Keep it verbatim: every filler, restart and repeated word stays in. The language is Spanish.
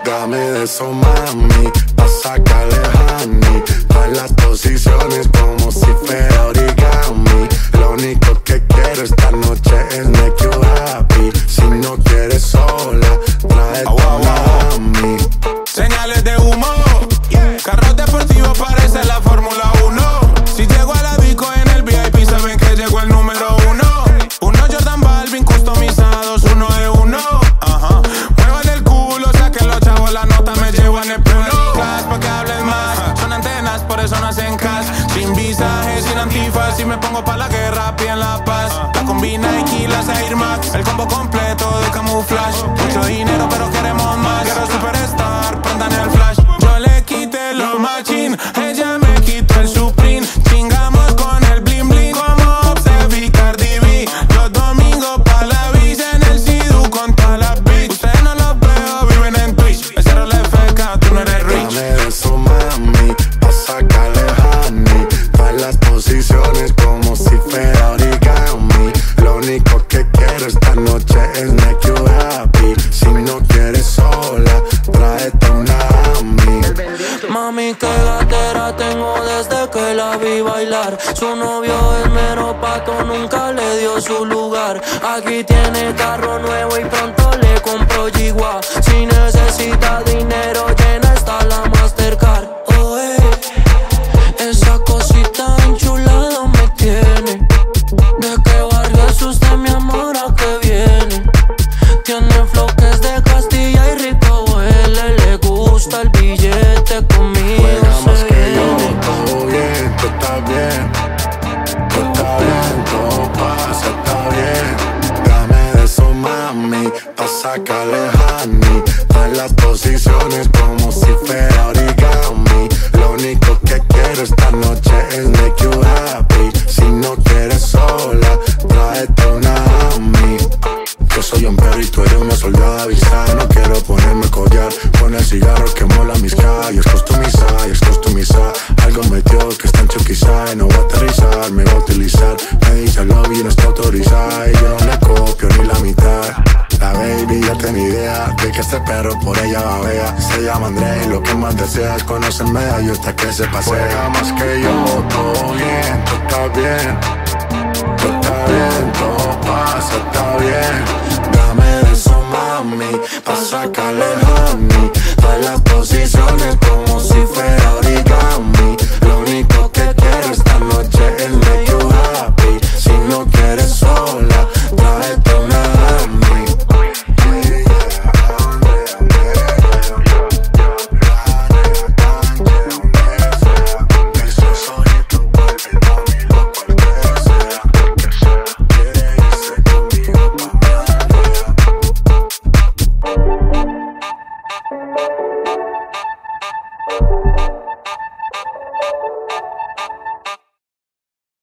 Dame de eso, mami, pa' sacarle honey. Todas las posiciones como si fuera origami. Lo único que quiero esta noche es make you happy. Si no quieres sola, trae tu mami. Señales de humo, carros deportivos parece la Fórmula uno. Si llego a la disco en el V I P saben que llegó el número uno. Unos Jordan Balvin customizados, uno de uno. Ajá. Muevan el culo, saquen los chavos, la nota me llevan el pulo. Class pa' que hables más, son antenas, por eso no hacen cash. Sin visaje, sin antifaz, si me pongo pa' la guerra, piden la paz. La combina Nike, las Air Max, el combo completo de camuflaje. Mucho dinero pero queremos más, quiero superstar, prendan el flash. Yo le quité los machín, ella me quitó el Supreme. Chingamos con el bling bling, como Obsef y Cardi B. Los domingos pa' la visa en el Sidu con toda la bitch. Ustedes no los veo, viven en Twitch. El cero le F K, tú no eres rich. Dame de eso, mami, pa' sacarle honey. Todas las posiciones como si fuera origami. Lo único que quiero esta noche es make you happy. Si no quieres sola, tráete una mami. Mami, qué gatera tengo desde que la vi bailar. Su novio es mero pato, nunca le dio su lugar. Aquí tiene carro nuevo y pronto le compro Yigua. Si necesita dinero, llena está la Mastercard. Oh, hey, esa cosita enchulada me tiene. ¿De qué barrio es usted, mi amor? ¿A qué viene? Tiene floques de Castilla y rico huele. Le gusta el billete, conmigo Juegamos se que yo, viene. todo bien, todo está bien. Todo está bien, todo pasa, está bien. Dame de eso, mami, pa' sacarle honey. Todas las posiciones como si fuera origami. Lo único que quiero esta noche es make you happy. Si no quieres sola, tráete una mami. Yo soy un perro y tú eres una soldada avisada. No quiero ponerme collar con el cigarro que mola mis calles. Customizar, y es customizar. Algo metió que está en Chuquizá y no va a aterrizar, me va a utilizar. Me dice love y no está autorizada y yo no le copio ni la mitad. La baby ya tiene idea de que este perro por ella babea. Se llama André y lo que más desea es conocerme y hasta que se pasea. Juega más que yo, todo bien, todo está bien.